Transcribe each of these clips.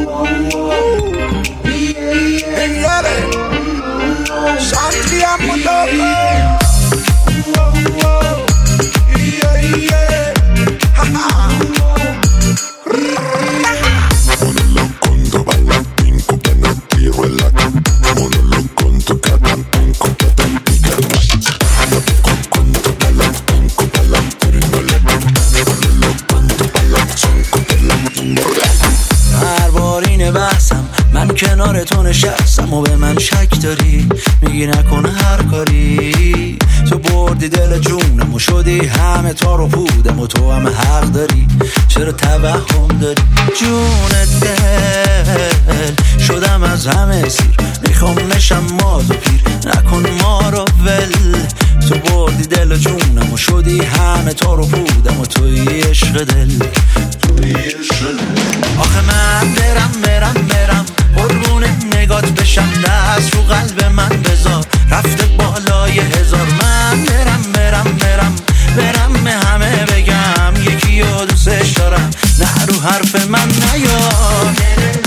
کنار تو نشستم و به من شک داری، میگی نکنه هر کاری. تو بردی دل جونم و شدی همه تار و پودم و تو همه حق داری. چرا توهم داری جون دل؟ شدم از همه سیر، میخوام نشم ماد و پیر، نکن ما رو ول. تو بردی دل جونم و شدی همه تار و پودم و توی عشق دل. آخه من برم قربون نگات بشم، دست رو قلب من بذار، رفته بالای هزار. من برم همه بگم یکی رو دوستش دارم، نه رو حرف من نیار.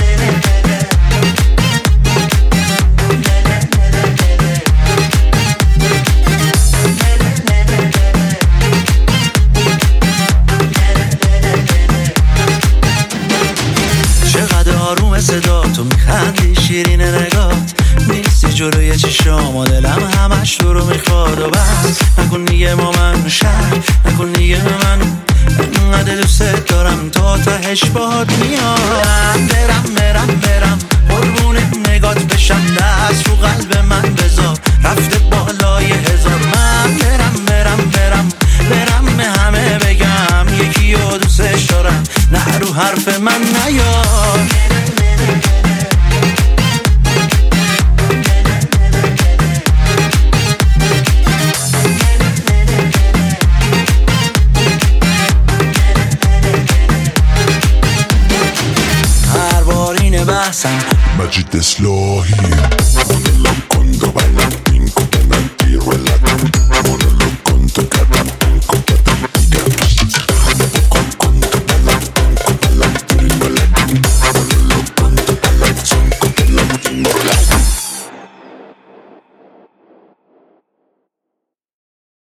آروم صدا تو میخندی، شیرین نگات نیستی جلوی چشام و دلم همش تو رو میخواد. و بس نکن دیگه با من شهر، نکن دیگه من انقدر دوست دارم تا تهش باهات میام. برم قربون نگات بشم، دست رو قلب من بذار، رفته بالای هزار. من برم همه بگم یکی رو دوستش دارم، نه رو حرف من نیار. هر بار اینه بحثم مجید اصلاحی